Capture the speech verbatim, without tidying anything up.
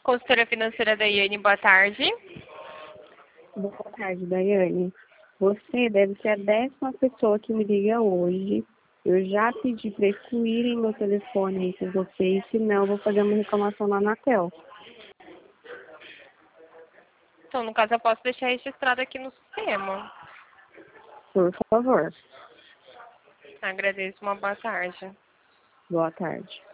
Consultora financeira da Iane, boa tarde. Boa tarde, Daiane. Você deve ser a décima pessoa que me liga hoje. Eu já pedi para excluírem meu telefone aí com vocês, senão eu vou fazer uma reclamação na Anatel. Então, no caso, eu posso deixar registrado aqui no sistema. Por favor. Agradeço, uma boa tarde. Boa tarde.